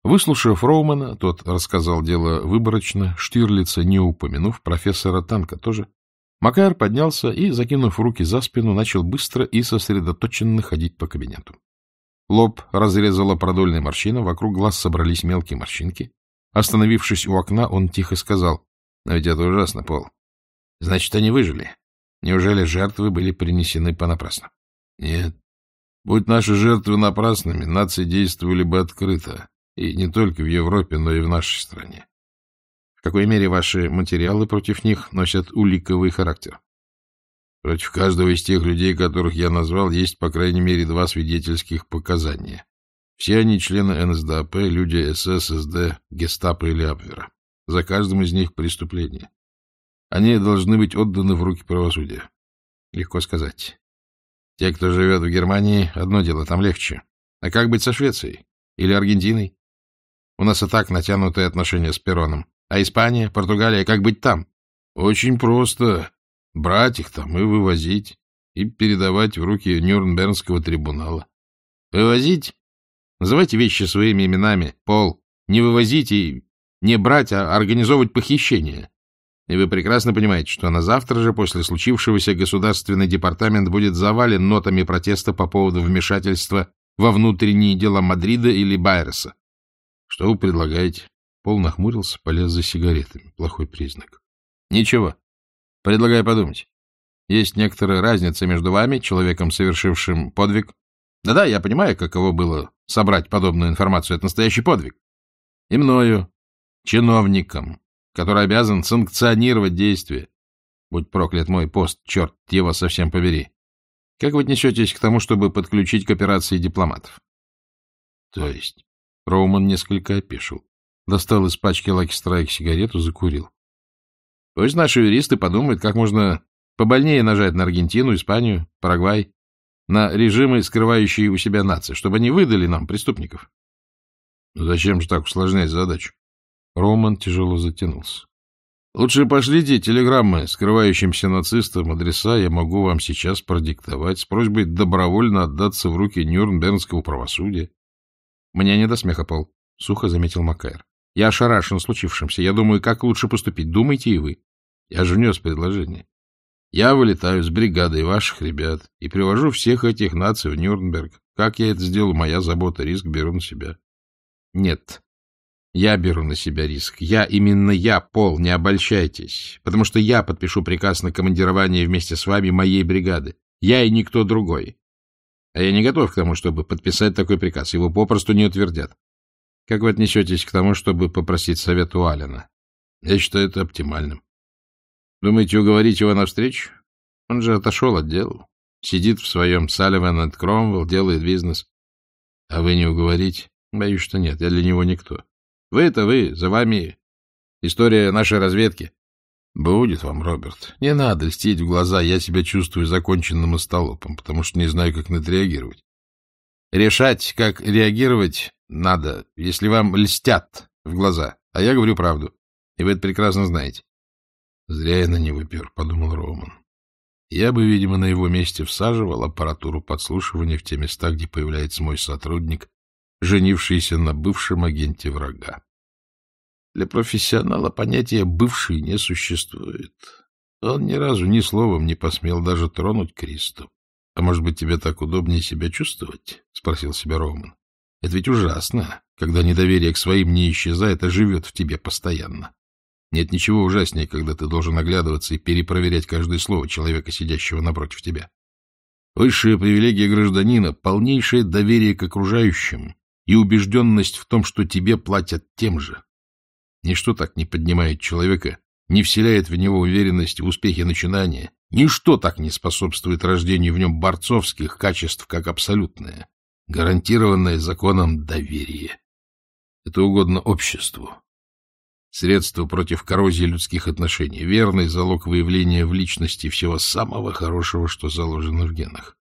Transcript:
Выслушав Роумана, тот рассказал дело выборочно, Штирлица не упомянув, профессора Танка тоже, Макайр поднялся и, закинув руки за спину, начал быстро и сосредоточенно ходить по кабинету. Лоб разрезала продольная морщина, вокруг глаз собрались мелкие морщинки. Остановившись у окна, он тихо сказал: — Но ведь это ужасно, Пол. Значит, они выжили. Неужели жертвы были принесены понапрасну? — Нет. Будь наши жертвы напрасными, нации действовали бы открыто. И не только в Европе, но и в нашей стране. В какой мере ваши материалы против них носят уликовый характер? Против каждого из тех людей, которых я назвал, есть по крайней мере 2 свидетельских показания. Все они члены НСДАП, люди СС, СД, Гестапо или Абвера. За каждым из них преступление. Они должны быть отданы в руки правосудия. Легко сказать. Те, кто живет в Германии, одно дело, там легче. А как быть со Швецией? Или Аргентиной? У нас и так натянутые отношения с Пероном. А Испания, Португалия, как быть там? Очень просто. Брать их там и вывозить. И передавать в руки Нюрнбергского трибунала. Вывозить? Называйте вещи своими именами, Пол. Не вывозить и не брать, а организовывать похищение. И вы прекрасно понимаете, что на завтра же после случившегося Государственный департамент будет завален нотами протеста по поводу вмешательства во внутренние дела Мадрида или Байреса. Что вы предлагаете? Пол нахмурился, полез за сигаретами. Плохой признак. Ничего. Предлагаю подумать. Есть некоторая разница между вами, человеком, совершившим подвиг. Да-да, я понимаю, каково было собрать подобную информацию. Это настоящий подвиг. И мною, чиновником, который обязан санкционировать действия. Будь проклят мой пост, черт его совсем побери. Как вы отнесетесь к тому, чтобы подключить к операции дипломатов? То есть? Роуман несколько опешил. Достал из пачки Lucky Strike сигарету, закурил. Пусть наши юристы подумают, как можно побольнее нажать на Аргентину, Испанию, Парагвай, на режимы, скрывающие у себя нации, чтобы они выдали нам преступников. Но зачем же так усложнять задачу? Роуман тяжело затянулся. Лучше пошлите телеграммы скрывающимся нацистам, адреса я могу вам сейчас продиктовать с просьбой добровольно отдаться в руки Нюрнбергского правосудия. Мне не до смеха, Пол, — сухо заметил Макайр. Я ошарашен случившимся. Я думаю, как лучше поступить. Думайте и вы. Я же внес предложение. Я вылетаю с бригадой ваших ребят и привожу всех этих наций в Нюрнберг. Как я это сделаю, моя забота, риск беру на себя. Нет. Я беру на себя риск. Именно я, Пол, не обольщайтесь. Потому что я подпишу приказ на командирование вместе с вами моей бригады. Я и никто другой. А я не готов к тому, чтобы подписать такой приказ. Его попросту не утвердят. Как вы отнесетесь к тому, чтобы попросить совет у Аллена? Я считаю это оптимальным. Думаете, уговорить его навстречу? Он же отошел от дела. Сидит в своем Салливан энд Кромвелл, делает бизнес. А вы не уговорите? Боюсь, что нет. Я для него никто. Вы-то вы, за вами история нашей разведки. Будет вам, Роберт. Не надо льстить в глаза. Я себя чувствую законченным остолопом, потому что не знаю, как на это реагировать. Решать, как реагировать, надо, если вам льстят в глаза. А я говорю правду. И вы это прекрасно знаете. Зря я на него пер, — подумал Роуман. Я бы, видимо, на его месте всаживал аппаратуру подслушивания в те места, где появляется мой сотрудник, женившийся на бывшем агенте врага. Для профессионала понятия «бывший» не существует. Он ни разу ни словом не посмел даже тронуть Кристу. — А может быть, тебе так удобнее себя чувствовать? — спросил себя Роуман. — Это ведь ужасно, когда недоверие к своим не исчезает, а живет в тебе постоянно. Нет ничего ужаснее, когда ты должен оглядываться и перепроверять каждое слово человека, сидящего напротив тебя. Высшая привилегия гражданина — полнейшее доверие к окружающим и убежденность в том, что тебе платят тем же. Ничто так не поднимает человека, не вселяет в него уверенность в успехе начинания, ничто так не способствует рождению в нем борцовских качеств, как абсолютное, гарантированное законом доверие. Это угодно обществу. Средство против коррозии людских отношений, верный залог выявления в личности всего самого хорошего, что заложено в генах.